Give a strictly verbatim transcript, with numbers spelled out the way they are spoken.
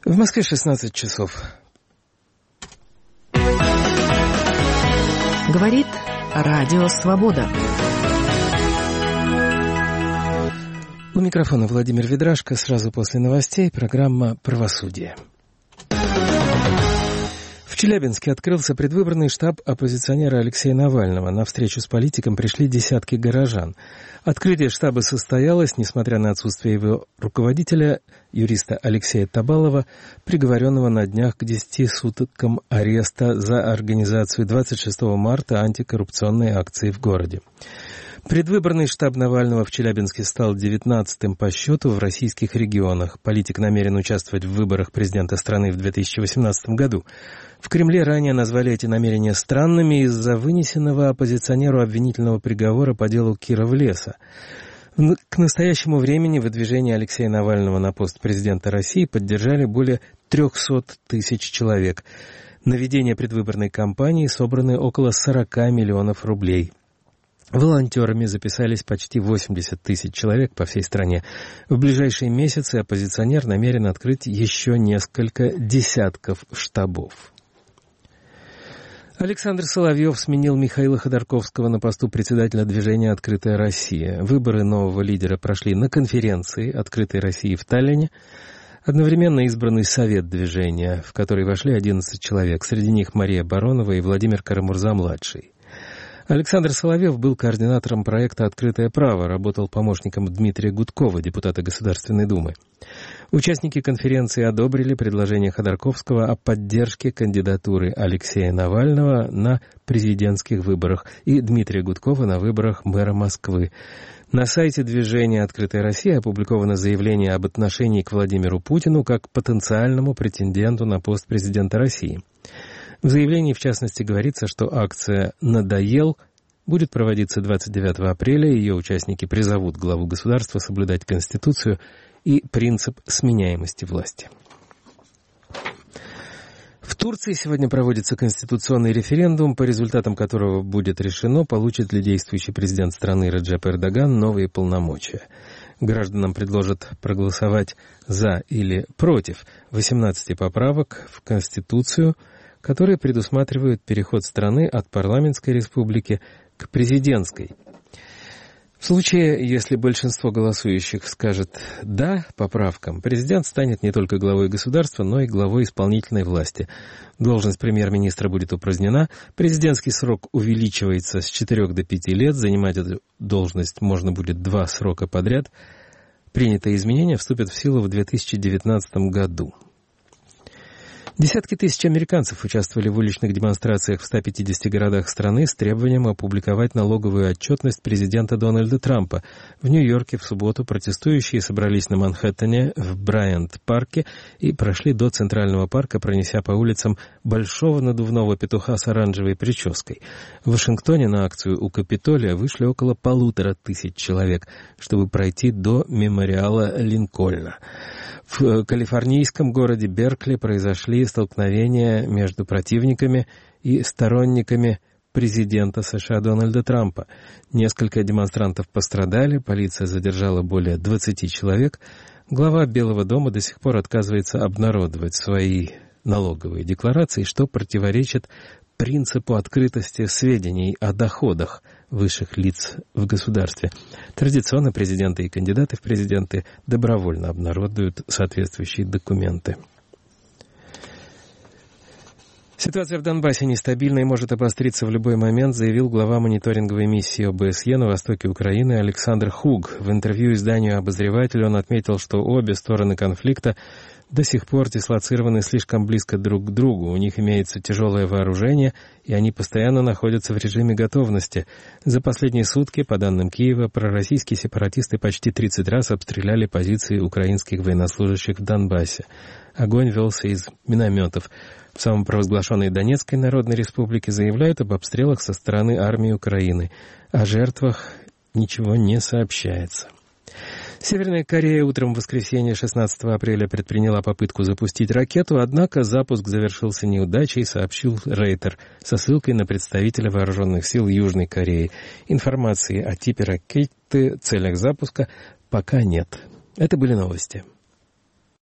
В Москве шестнадцать часов. Говорит Радио Свобода. У микрофона Владимир Ведрашко. Сразу после новостей программа «Правосудие». В Челябинске открылся предвыборный штаб оппозиционера Алексея Навального. На встречу с политиком пришли десятки горожан. Открытие штаба состоялось, несмотря на отсутствие его руководителя, юриста Алексея Табалова, приговоренного на днях к десяти суткам ареста за организацию двадцать шестого марта антикоррупционной акции в городе. Предвыборный штаб Навального в Челябинске стал девятнадцатым по счету в российских регионах. Политик намерен участвовать в выборах президента страны в две тысячи восемнадцатом году. В Кремле ранее назвали эти намерения странными из-за вынесенного оппозиционеру обвинительного приговора по делу Киров-Леса. К настоящему времени выдвижение Алексея Навального на пост президента России поддержали более трехсот тысяч человек. На ведение предвыборной кампании собраны около сорока миллионов рублей. Волонтерами записались почти восемьдесят тысяч человек по всей стране. В ближайшие месяцы оппозиционер намерен открыть еще несколько десятков штабов. Александр Соловьев сменил Михаила Ходорковского на посту председателя движения «Открытая Россия». Выборы нового лидера прошли на конференции «Открытой России» в Таллине. Одновременно избранный совет движения, в который вошли одиннадцать человек. Среди них Мария Баронова и Владимир Карамурза-младший. Александр Соловьев был координатором проекта «Открытое право», работал помощником Дмитрия Гудкова, депутата Государственной Думы. Участники конференции одобрили предложение Ходорковского о поддержке кандидатуры Алексея Навального на президентских выборах и Дмитрия Гудкова на выборах мэра Москвы. На сайте движения «Открытая Россия» опубликовано заявление об отношении к Владимиру Путину как потенциальному претенденту на пост президента России. В заявлении, в частности, говорится, что акция «Надоел» будет проводиться двадцать девятого апреля. Ее участники призовут главу государства соблюдать Конституцию и принцип сменяемости власти. В Турции сегодня проводится конституционный референдум, по результатам которого будет решено, получит ли действующий президент страны Реджеп Эрдоган новые полномочия. Гражданам предложат проголосовать «за» или «против» восемнадцати поправок в Конституцию, которые предусматривают переход страны от парламентской республики к президентской. В случае, если большинство голосующих скажет «да» поправкам, президент станет не только главой государства, но и главой исполнительной власти. Должность премьер-министра будет упразднена, президентский срок увеличивается с четырёх до пяти лет, занимать эту должность можно будет два срока подряд. Принятые изменения вступят в силу в две тысячи девятнадцатом году. Десятки тысяч американцев участвовали в уличных демонстрациях в ста пятидесяти городах страны с требованием опубликовать налоговую отчетность президента Дональда Трампа. В Нью-Йорке в субботу протестующие собрались на Манхэттене в Брайант-парке и прошли до Центрального парка, пронеся по улицам большого надувного петуха с оранжевой прической. В Вашингтоне на акцию у Капитолия вышли около полутора тысяч человек, чтобы пройти до мемориала Линкольна. В калифорнийском городе Беркли произошли столкновения между противниками и сторонниками президента США Дональда Трампа. Несколько демонстрантов пострадали, полиция задержала более двадцати человек. Глава Белого дома до сих пор отказывается обнародовать свои налоговые декларации, что противоречит принципу открытости сведений о доходах высших лиц в государстве. Традиционно президенты и кандидаты в президенты добровольно обнародуют соответствующие документы. Ситуация в Донбассе нестабильна и может обостриться в любой момент, заявил глава мониторинговой миссии О Бэ Эс Е на востоке Украины Александр Хуг. В интервью изданию «Обозреватель» он отметил, что обе стороны конфликта до сих пор дислоцированы слишком близко друг к другу. У них имеется тяжелое вооружение, и они постоянно находятся в режиме готовности. За последние сутки, по данным Киева, пророссийские сепаратисты почти тридцать раз обстреляли позиции украинских военнослужащих в Донбассе. Огонь велся из минометов. В самопровозглашенной Донецкой Народной Республике заявляют об обстрелах со стороны армии Украины. О жертвах ничего не сообщается. Северная Корея утром в воскресенье шестнадцатого апреля предприняла попытку запустить ракету, однако запуск завершился неудачей, сообщил Рейтер со ссылкой на представителя вооруженных сил Южной Кореи. Информации о типе ракеты, целях запуска пока нет. Это были новости.